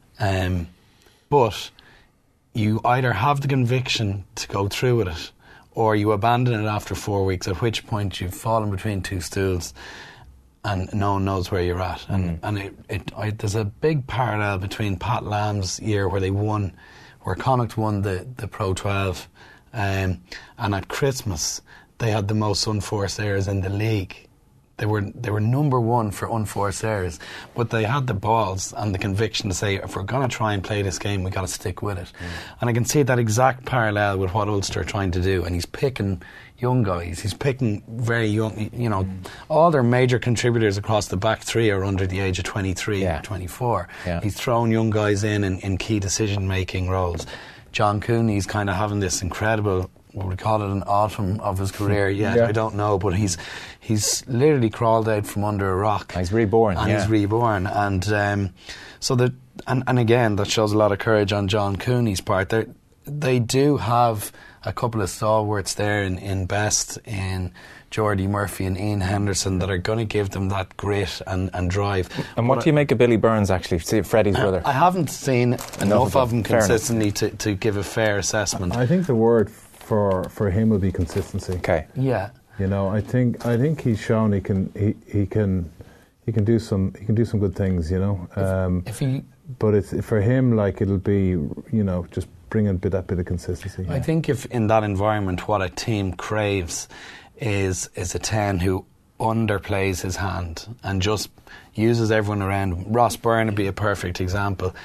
but you either have the conviction to go through with it, or you abandon it after 4 weeks, at which point you've fallen between two stools and no one knows where you're at. And there's a big parallel between Pat Lamb's year where Connacht won the Pro 12, and at Christmas they had the most unforced errors in the league. They were number one for unforced errors, but they had the balls and the conviction to say, if we're going to try and play this game, we've got to stick with it. And I can see that exact parallel with what Ulster are trying to do. And he's picking young guys. He's picking very young, you know, all their major contributors across the back three are under the age of 23, 24. Yeah. He's throwing young guys in key decision-making roles. John Cooney's kind of having this incredible, what would we call it, an autumn of his career yet? I don't know, but he's literally crawled out from under a rock. He's reborn. He's reborn. And so that, and again, that shows a lot of courage on John Cooney's part. They do have a couple of stalwarts there in Best, in Geordie Murphy and Ian Henderson, that are going to give them that grit and drive. And what do you make of Billy Burns, actually, Freddie's brother? I haven't seen enough of him consistently to give a fair assessment. I think the word for him will be consistency. Okay. Yeah. You know, I think he's shown he can do some good things. You know, but it's for him, like, it'll be, you know, just bringing that bit of consistency. I think if in that environment, what a team craves is a 10 who underplays his hand and just uses everyone around him. Ross Byrne would be a perfect example,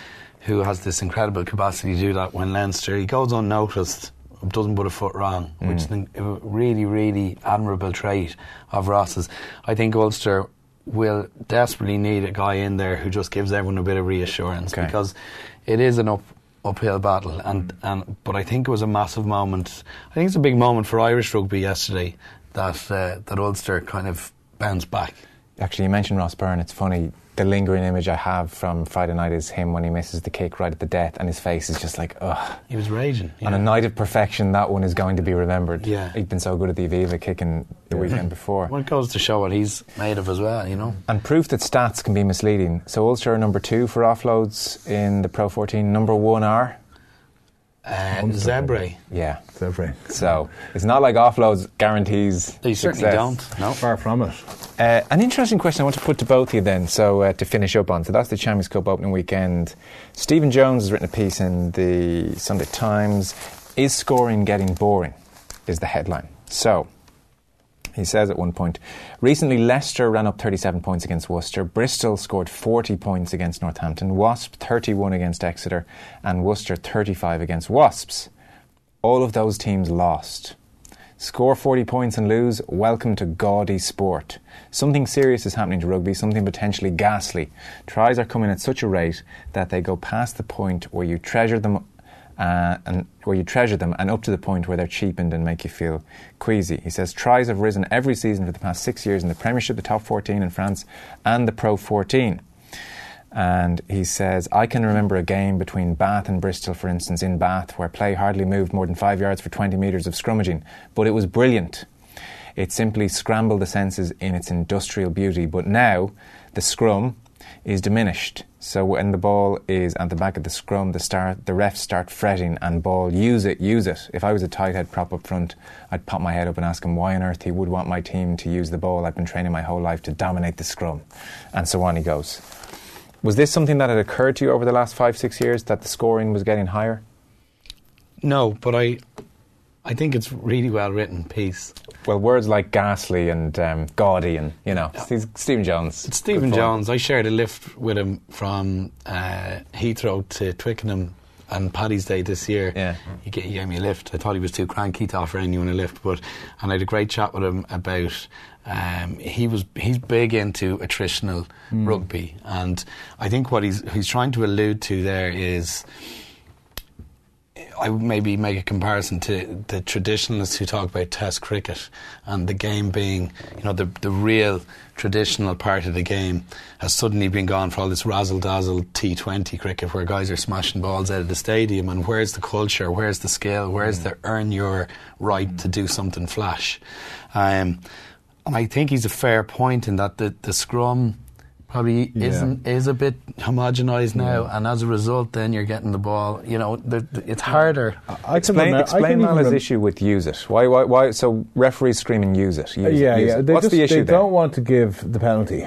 who has this incredible capacity to do that when Leinster, he goes unnoticed, doesn't put a foot wrong, which is a really, really admirable trait of Ross's. I think Ulster will desperately need a guy in there who just gives everyone a bit of reassurance, because it is an uphill battle, but I think it was a massive moment. I think it's a big moment for Irish rugby yesterday that Ulster kind of bounced back. Actually, you mentioned Ross Byrne. It's funny, the lingering image I have from Friday night is him when he misses the kick right at the death, and his face is just like, ugh. He was raging. Yeah. On a night of perfection, that one is going to be remembered. Yeah. He'd been so good at the Aviva kicking the weekend before. Well, it goes to show what he's made of as well, you know. And proof that stats can be misleading. So Ulster are number 2 for offloads in the Pro 14. Number 1 are? Zebre. Yeah. Zebre. So it's not like offloads guarantees They certainly success. don't. No. Far from it. An interesting question I want to put to both of you then, so to finish up on. So that's the Champions Cup opening weekend. Stephen Jones has written a piece in the Sunday Times. Is scoring getting boring? Is the headline. So he says at one point, recently Leicester ran up 37 points against Worcester, Bristol scored 40 points against Northampton, Wasps 31 against Exeter, and Worcester 35 against Wasps. All of those teams lost. Score 40 points and lose, welcome to gaudy sport. Something serious is happening to rugby, something potentially ghastly. Tries are coming at such a rate that they go past the point where you treasure them and up to the point where they're cheapened and make you feel queasy. He says tries have risen every season for the past 6 years in the Premiership, the top 14 in France, and the Pro 14. And he says, I can remember a game between Bath and Bristol, for instance, in Bath, where play hardly moved more than 5 yards for 20 metres of scrummaging. But it was brilliant. It simply scrambled the senses in its industrial beauty. But now, the scrum is diminished. So when the ball is at the back of the scrum, the refs start fretting and ball, use it. If I was a tight head prop up front, I'd pop my head up and ask him why on earth he would want my team to use the ball. I've been training my whole life to dominate the scrum. And so on he goes. Was this something that had occurred to you over the last 5-6 years, that the scoring was getting higher? No, but I think it's really well written piece. Well, words like ghastly and gaudy and, Stephen Jones. It's Stephen Jones. I shared a lift with him from Heathrow to Twickenham on Paddy's Day this year. Yeah. He gave me a lift. I thought he was too cranky to offer anyone a lift, and I had a great chat with him about he's big into attritional rugby, and I think what he's trying to allude to there is, I would maybe make a comparison to the traditionalists who talk about Test cricket and the game being, the real traditional part of the game has suddenly been gone for all this razzle-dazzle T20 cricket where guys are smashing balls out of the stadium. And where's the culture? Where's the skill? Where's the earn your right to do something flash? And I think he's a fair point in that the scrum probably is a bit homogenised now, and as a result then you're getting the ball, it's harder. Explain Mala's issue with use it. Why so referees screaming use it? Use it. What's the issue they there? Don't want to give the penalty.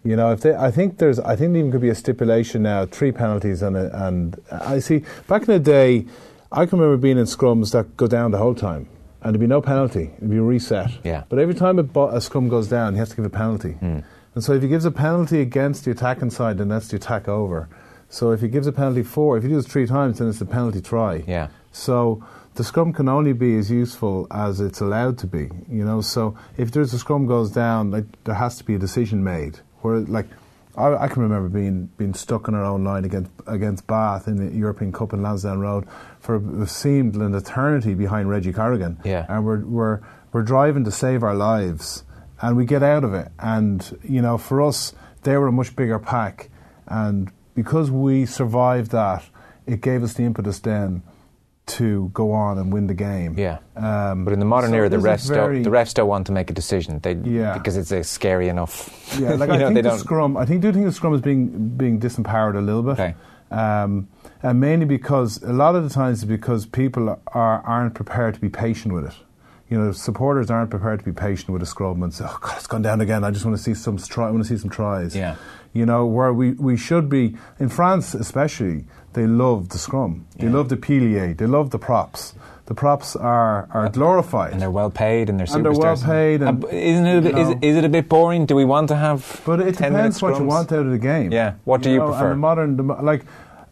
I think there even could be a stipulation now, 3 penalties and I see back in the day I can remember being in scrums that go down the whole time and there'd be no penalty, it'd be a reset. Yeah. But every time a scrum goes down he has to give a penalty. And so if he gives a penalty against the attacking side, then that's the attack over. So if he gives a penalty if he does 3 times, then it's a penalty try. Yeah. So the scrum can only be as useful as it's allowed to be. So if there's a scrum goes down, there has to be a decision made. Where I can remember being stuck on our own line against Bath in the European Cup in Lansdowne Road for it seemed an eternity behind Reggie Corrigan. Yeah. And we're driving to save our lives. And we get out of it. And, for us, they were a much bigger pack. And because we survived that, it gave us the impetus then to go on and win the game. Yeah. But in the modern era, the refs don't want to make a decision. Because it's scary enough. Yeah, I think the scrum is being disempowered a little bit. Okay. And mainly because, a lot of the times, it's because people aren't prepared to be patient with it. Supporters aren't prepared to be patient with a scrum and say, "Oh God, it's gone down again. I just want to see some tries." Yeah. Where we should be in France, especially, they love the scrum. They love the pilier. They love the props. The props are glorified, and they're well paid, and they're superstars. And they're well paid. And is it a bit boring? Do we want to have? But it depends what you want out of the game. Yeah. What do you prefer? And the modern,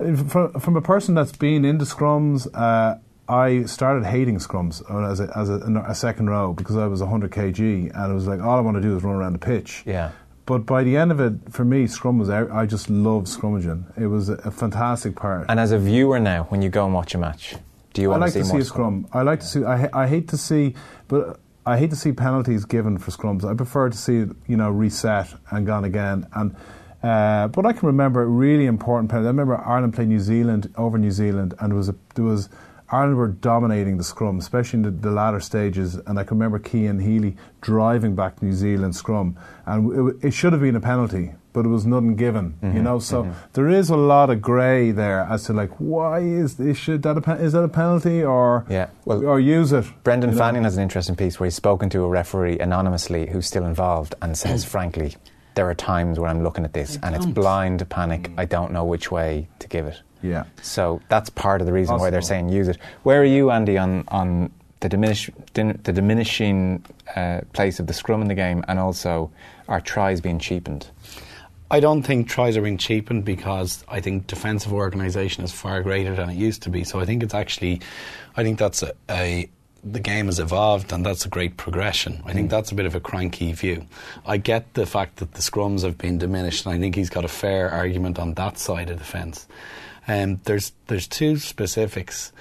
From a person that's been into scrums, I started hating scrums as a second row because I was 100 kg and it was like all I want to do is run around the pitch. Yeah. But by the end of it, for me, scrum was I just loved scrummaging. It was a fantastic part. And as a viewer now, when you go and watch a match, do you want to see more a scrum? I like to see. I hate to see, but I hate to see penalties given for scrums. I prefer to see it, reset and gone again. And but I can remember a really important penalty. I remember Ireland played New Zealand over New Zealand, and there was Ireland were dominating the scrum, especially in the latter stages. And I can remember Cian Healy driving back New Zealand scrum, and it should have been a penalty, but it was nothing given. So there is a lot of grey there as to why is that a penalty or or use it. Brendan Fanning has an interesting piece where he's spoken to a referee anonymously who's still involved and says, frankly, there are times where I'm looking at this and it's blind panic. I don't know which way to give it. Yeah. So that's part of the reason why they're saying use it. Where are you, Andy, on the diminishing place of the scrum in the game, and also are tries being cheapened? I don't think tries are being cheapened because I think defensive organisation is far greater than it used to be. So I think it's actually, that's the game has evolved, and that's a great progression. I think that's a bit of a cranky view. I get the fact that the scrums have been diminished, and I think he's got a fair argument on that side of the fence. There's two specifics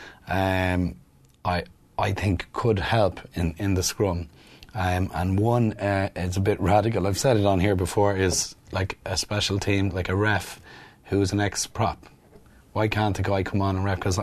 I think could help in the scrum, and one is a bit radical. I've said it on here before. Is like a special team, like a ref who's an ex-prop. Why can't a guy come on and ref? Because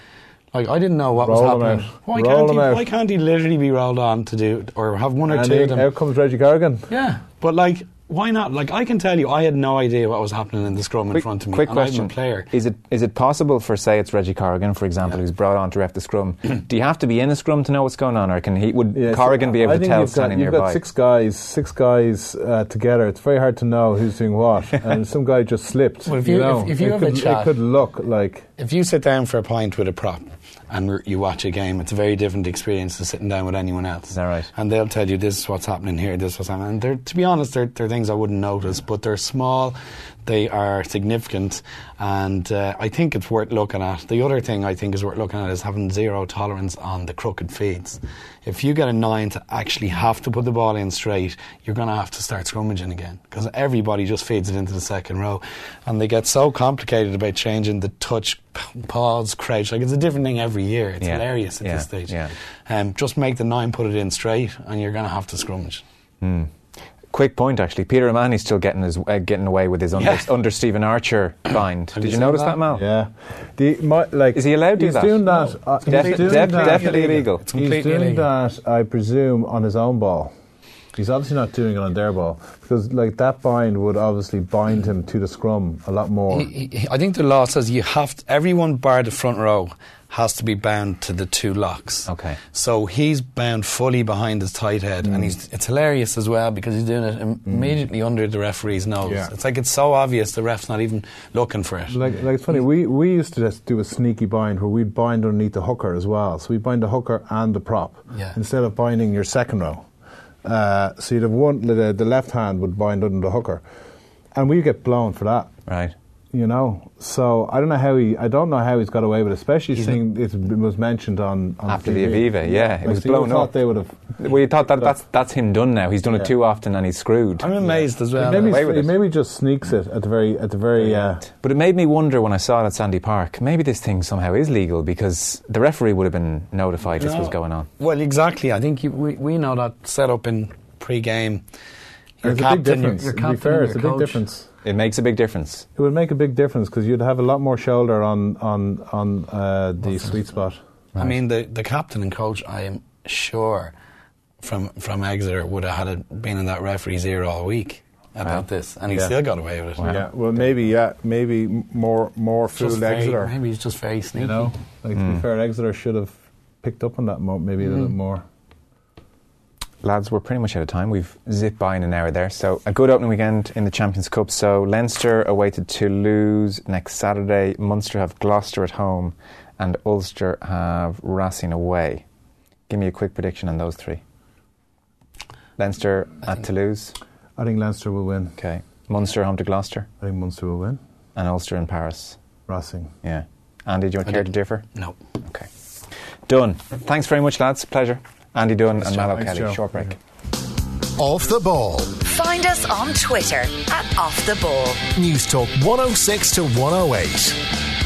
I didn't know what was happening. Why can't he literally be rolled on to do or have one or two of them? Out comes Reggie Corrigan. Yeah, but why not? I can tell you, I had no idea what was happening in the scrum in front of me. Quick question: I'm a player. Is it possible for, say, it's Reggie Corrigan, for example, who's brought on to ref the scrum? Do you have to be in a scrum to know what's going on, or would Corrigan be able to tell standing nearby? You've got six guys together. It's very hard to know who's doing what, and some guy just slipped. Well, if you have a chat, it could look like if you sit down for a pint with a prop and you watch a game, it's a very different experience to sitting down with anyone else. Is that right? And they'll tell you this is what's happening here, this is what's happening. And to be honest, they're things I wouldn't notice, but they're small, they are significant, and I think it's worth looking at. The other thing I think is worth looking at is having zero tolerance on the crooked feeds. If you get a 9 to actually have to put the ball in straight, you're going to have to start scrummaging again, because everybody just feeds it into the second row, and they get so complicated about changing the touch, pause, crouch. It's a different thing every year. It's hilarious at this stage. Just make the 9 put it in straight, and you're going to have to scrummage. Quick point, actually. Peter O'Mahony's still getting away with his under Stephen Archer bind. Did you notice that, Mal? Yeah. Is he allowed to do that? He's doing that. Definitely illegal. He's doing that, I presume, on his own ball. He's obviously not doing it on their ball, because that bind would obviously bind him to the scrum a lot more. I think the law says everyone bar the front row has to be bound to the 2 locks. Okay. So he's bound fully behind his tight head, and it's hilarious as well because he's doing it immediately under the referee's nose. Yeah. It's so obvious the ref's not even looking for it. It's funny, we used to just do a sneaky bind where we'd bind underneath the hooker as well. So we bind the hooker and the prop instead of binding your second row. So you'd have one, the left hand would bind under the hooker, and we get blown for that. Right. So I don't know how he's got away with it, especially seeing it was mentioned on after TV. the Aviva. It was blown up. They would have. We thought that's him done now. He's done it too often and he's screwed. I'm amazed as well. Maybe just sneaks it at the very. But it made me wonder when I saw it at Sandy Park. Maybe this thing somehow is legal because the referee would have been notified this was going on. Well, exactly. I think we know that set up in pre-game. It's a big difference. To be fair, it's a big difference. It makes a big difference. It would make a big difference because you'd have a lot more shoulder on the sweet spot. Right. I mean, the captain and coach, I am sure, from Exeter would have been in that referee's ear all week about this, and he still got away with it. Wow. Yeah, well, maybe more fooled Exeter. Maybe he's just very sneaky. To be fair, Exeter should have picked up on that maybe a little bit more. Lads, we're pretty much out of time. We've zipped by in an hour there. So a good opening weekend in the Champions Cup. So Leinster away to Toulouse next Saturday. Munster have Gloucester at home, and Ulster have Racing away. Give me a quick prediction on those 3. Leinster at Toulouse. I think Leinster will win. Okay. Munster home to Gloucester. I think Munster will win. And Ulster in Paris. Racing. Yeah. Andy, do you care to differ? No. Okay. Done. Thanks very much, lads. Pleasure. Andy Dunn and Mallow Thanks, Kelly. Joe. Short break. Off the Ball. Find us on Twitter at Off the Ball. News Talk 106 to 108.